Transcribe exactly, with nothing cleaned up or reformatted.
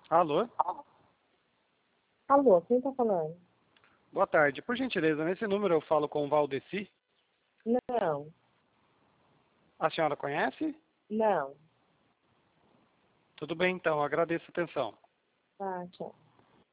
Alô? Alô, quem tá falando? Boa tarde. Por gentileza, nesse número eu falo com o Valdeci. Não, A senhora conhece? não. Tudo bem, então. Agradeço a atenção. Tá, tchau.